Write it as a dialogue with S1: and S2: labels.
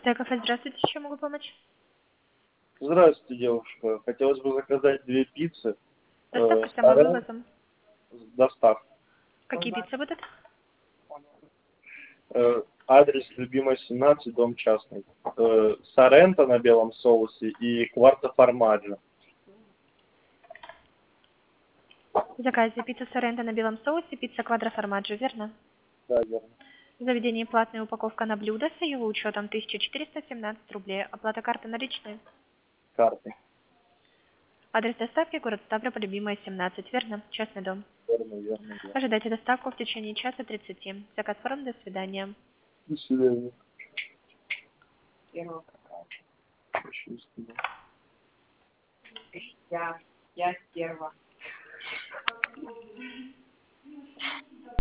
S1: Кафе, здравствуйте, чем могу помочь?
S2: Здравствуйте, девушка. Хотелось бы заказать 2 пиццы.
S1: Доставка с
S2: Старая
S1: самовывозом.
S2: с доставкой.
S1: Какие пиццы будут?
S2: Адрес Любимая 17, дом частный. Соренто на белом соусе и кварта формаджо.
S1: В заказе пицца Соренто на белом соусе, пицца квадро формаджо, верно?
S2: Да, верно.
S1: В заведении платная упаковка на блюдо с ее учетом 1417 рублей. Оплата карты наличные.
S2: Карты.
S1: Адрес доставки город Ставрополь, Любимая 17, верно? Частный дом.
S2: Верно, верно, верно.
S1: Ожидайте доставку в течение часа 30. Заказ форм, до свидания.
S2: До свидания.
S3: Я стерва.